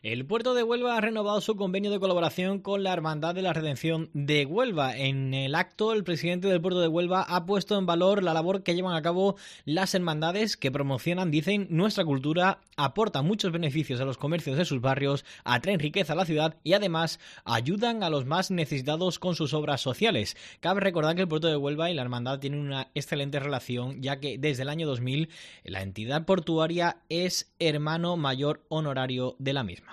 El puerto de Huelva ha renovado su convenio de colaboración con la Hermandad de la Redención de Huelva. En el acto, el presidente del puerto de Huelva ha puesto en valor la labor que llevan a cabo las hermandades que promocionan, dicen, nuestra cultura, aportan muchos beneficios a los comercios de sus barrios, atraen riqueza a la ciudad y además ayudan a los más necesitados con sus obras sociales. Cabe recordar que el puerto de Huelva y la hermandad tienen una excelente relación, ya que desde el año 2000 la entidad portuaria es hermano mayor honorario de la misma.